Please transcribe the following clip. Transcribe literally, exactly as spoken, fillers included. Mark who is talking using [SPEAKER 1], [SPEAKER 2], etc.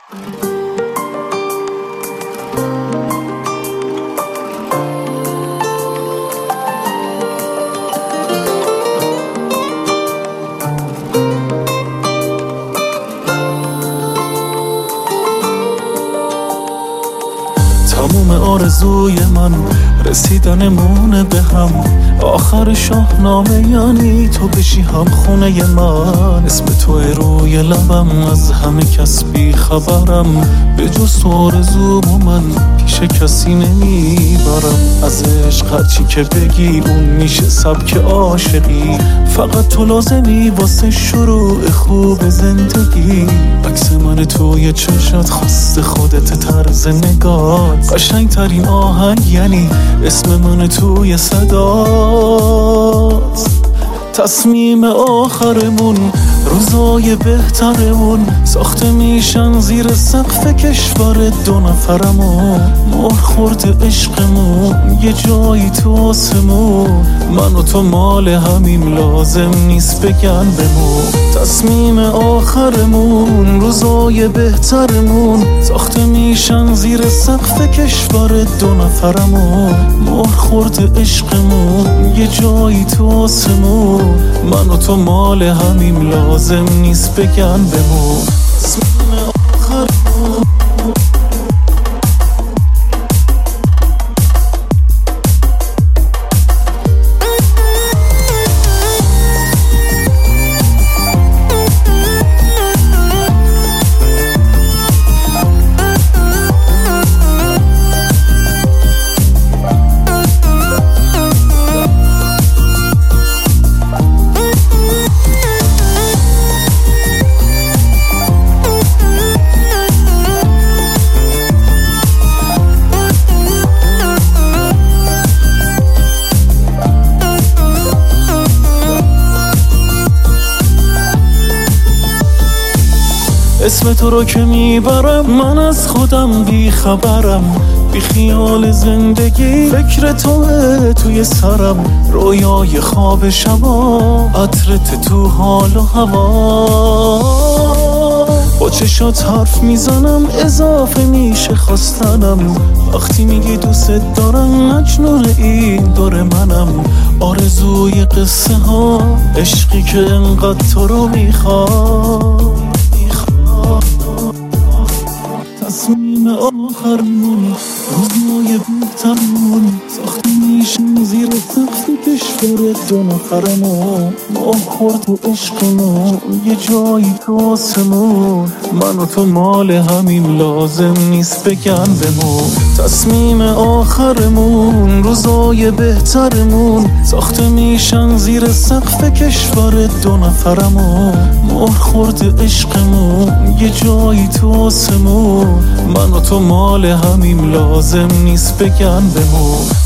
[SPEAKER 1] تموم آرزوی من رسیدنمونه به هم، آخر شاهنامه یعنی تو بشی هم خونه من. اسم تو روی لبم، از همه کس بی خبرم، به جز تو آرزومو من پیش کسی نمیبرم. از عشق هرچی که بگی اون میشه سبک عاشقی، فقط تو لازمی واسه شروع خوب زندگی. عکس من توی چشات، خواست خودت، طرز نگات، قشنگ ترین آهنگ یعنی اسم من توی صدات. تصمیم آخرمون، روزای بهترمون، ساخته میشن زیر سقف کشور دو نفرمون. مهر خورد عشقمون یه جایی تو آسمون، من و تو مال همیم، لازم نیست بگن بمون. تصمیم آخرمون، روزای بهترمون، ساخته میشن زیر سقف کشور دو نفرمون. مهر خورد عشقمون یه جایی تو آسمون، من و تو مال همیم، لازم نیست بگن بمون. تصمیم آخرمون. اسم تو رو که میبرم، من از خودم بی خبرم، بی خیال زندگی فکر توه توی سرم. رویای خواب شبا، عطرت تو حال و هوا، با چشات حرف میزنم اضافه میشه خواستنم. وقتی میگی دوست دارم، مجنون این دور منم. آرزوی قصه ها، عشقی که انقدر تو رو میخواد. تصمیم آخرمون، روزای بهترمون، ساخته میشن زیر سقف کشور دو نفرمون. ماه خورد و عشقمون یه جایی تو آسمون، من و تو مال همیم، لازم نیست بگن بمون. تصمیم آخرمون، روزای بهترمون، ساخته میشن زیر سقف کشور دو نفرمون. مهر خورد عشقمون یه جایی تو آسمون، من و تو مال همیم، لازم نیست بگن بمون.